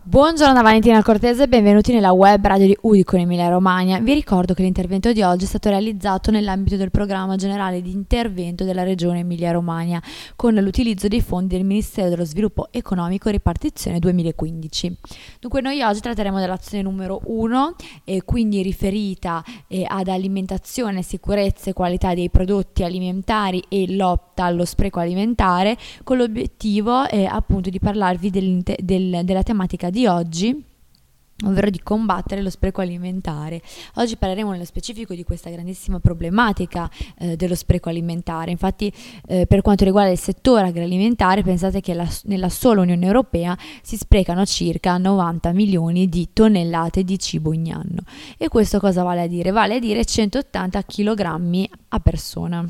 Buongiorno da Valentina Cortese e benvenuti nella web radio di Udicon Emilia Romagna. Vi ricordo che l'intervento di oggi è stato realizzato nell'ambito del programma generale di intervento della regione Emilia Romagna con l'utilizzo dei fondi del Ministero dello Sviluppo Economico ripartizione 2015. Dunque noi oggi tratteremo dell'azione numero 1 e quindi riferita ad alimentazione, sicurezza e qualità dei prodotti alimentari e lotta allo spreco alimentare, con l'obiettivo appunto di parlarvi della tematica di oggi, ovvero di combattere lo spreco alimentare. Oggi parleremo nello specifico di questa grandissima problematica dello spreco alimentare. Infatti per quanto riguarda il settore agroalimentare, pensate che nella sola Unione Europea si sprecano circa 90 milioni di tonnellate di cibo ogni anno. E questo cosa vale a dire? Vale a dire 180 kg a persona.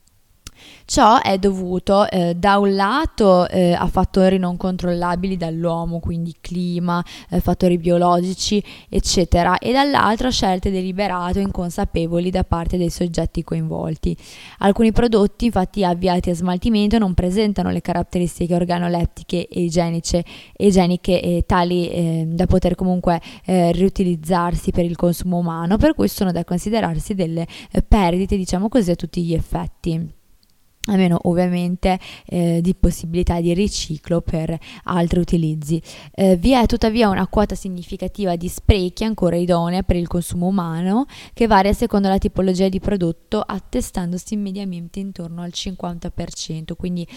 Ciò è dovuto da un lato a fattori non controllabili dall'uomo, quindi clima, fattori biologici, eccetera, e dall'altro a scelte deliberate o inconsapevoli da parte dei soggetti coinvolti. Alcuni prodotti, infatti, avviati a smaltimento non presentano le caratteristiche organolettiche e igieniche tali da poter comunque riutilizzarsi per il consumo umano, per cui sono da considerarsi delle perdite, diciamo così, a tutti gli effetti, a meno ovviamente di possibilità di riciclo per altri utilizzi. Vi è tuttavia una quota significativa di sprechi ancora idonea per il consumo umano, che varia secondo la tipologia di prodotto, attestandosi mediamente intorno al 50%, quindi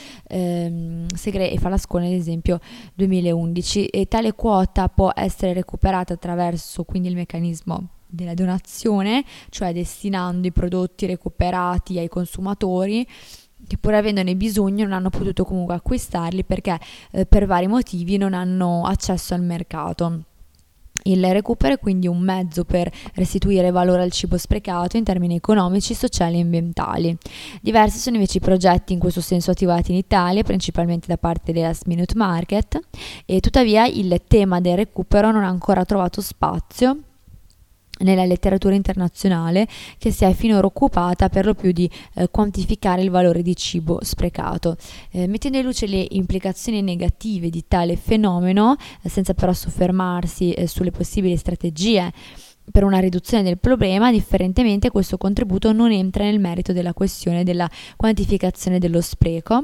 Segre e Falascone ad esempio 2011, e tale quota può essere recuperata attraverso quindi il meccanismo della donazione, cioè destinando i prodotti recuperati ai consumatori che, pur avendone bisogno, non hanno potuto comunque acquistarli perché per vari motivi non hanno accesso al mercato. Il recupero è quindi un mezzo per restituire valore al cibo sprecato in termini economici, sociali e ambientali. Diversi sono invece i progetti in questo senso attivati in Italia, principalmente da parte dei Last Minute Market, e tuttavia il tema del recupero non ha ancora trovato spazio nella letteratura internazionale, che si è finora occupata per lo più di quantificare il valore di cibo sprecato, mettendo in luce le implicazioni negative di tale fenomeno, senza però soffermarsi sulle possibili strategie per una riduzione del problema. Differentemente, questo contributo non entra nel merito della questione della quantificazione dello spreco,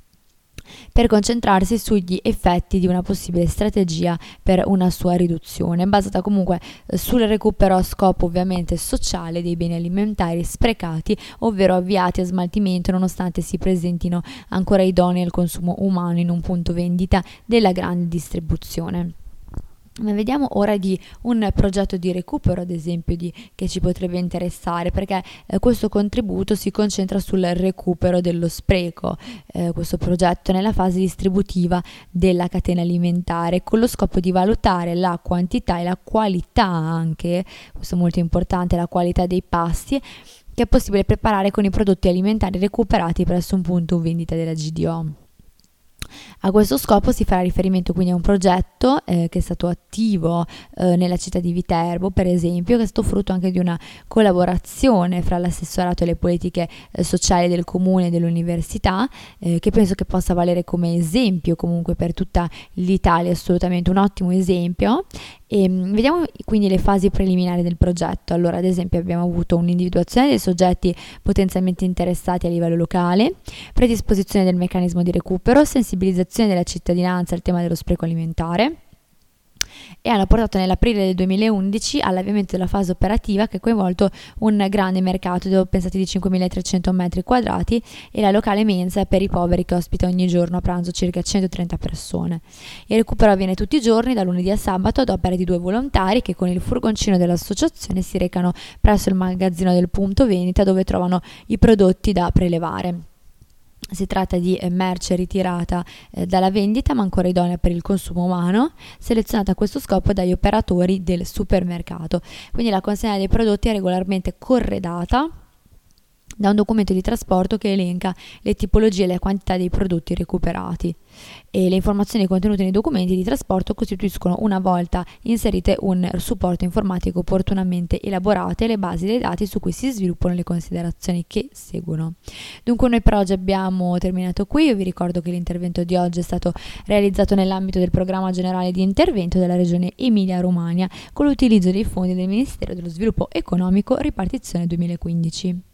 per concentrarsi sugli effetti di una possibile strategia per una sua riduzione, basata comunque sul recupero a scopo ovviamente sociale dei beni alimentari sprecati, ovvero avviati a smaltimento nonostante si presentino ancora idonei al consumo umano in un punto vendita della grande distribuzione. Ma vediamo ora di un progetto di recupero, ad esempio, che ci potrebbe interessare, perché questo contributo si concentra sul recupero dello spreco. Questo progetto è nella fase distributiva della catena alimentare, con lo scopo di valutare la quantità e la qualità anche, questo è molto importante, la qualità dei pasti che è possibile preparare con i prodotti alimentari recuperati presso un punto vendita della GDO. A questo scopo si farà riferimento quindi a un progetto che è stato attivo nella città di Viterbo, per esempio, che è stato frutto anche di una collaborazione fra l'assessorato e le politiche sociali del comune e dell'università, che penso che possa valere come esempio comunque per tutta l'Italia, assolutamente un ottimo esempio. E vediamo quindi le fasi preliminari del progetto. Allora, ad esempio, abbiamo avuto un'individuazione dei soggetti potenzialmente interessati a livello locale, predisposizione del meccanismo di recupero, sensibilizzazione della cittadinanza al tema dello spreco alimentare, e hanno portato nell'aprile del 2011 all'avviamento della fase operativa, che ha coinvolto un grande mercato pensate di 5.300 metri quadrati e la locale mensa per i poveri, che ospita ogni giorno a pranzo circa 130 persone. Il recupero avviene tutti i giorni, da lunedì a sabato, ad opera di 2 volontari che con il furgoncino dell'associazione si recano presso il magazzino del punto vendita, dove trovano i prodotti da prelevare. Si tratta di merce ritirata dalla vendita, ma ancora idonea per il consumo umano, selezionata a questo scopo dagli operatori del supermercato. Quindi la consegna dei prodotti è regolarmente corredata da un documento di trasporto che elenca le tipologie e le quantità dei prodotti recuperati. E le informazioni contenute nei documenti di trasporto costituiscono, una volta inserite, un supporto informatico opportunamente elaborato e le basi dei dati su cui si sviluppano le considerazioni che seguono. Dunque noi per oggi abbiamo terminato qui. Io vi ricordo che l'intervento di oggi è stato realizzato nell'ambito del programma generale di intervento della regione Emilia-Romagna con l'utilizzo dei fondi del Ministero dello Sviluppo Economico ripartizione 2015.